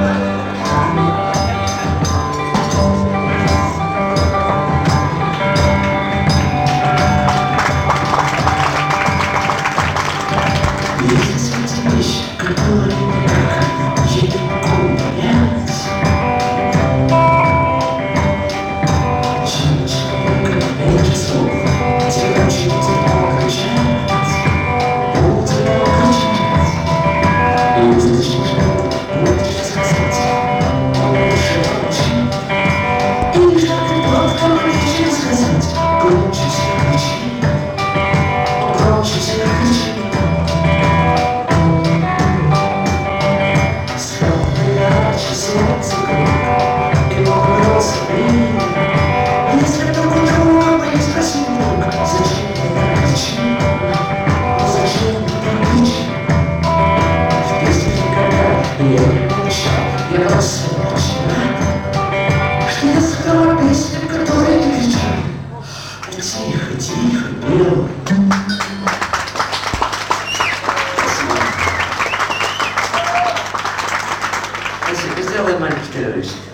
Я просто что я сказала песню, которая кричала. Тихо, тихо, белый. Спасибо, сделай маленький перерывчик.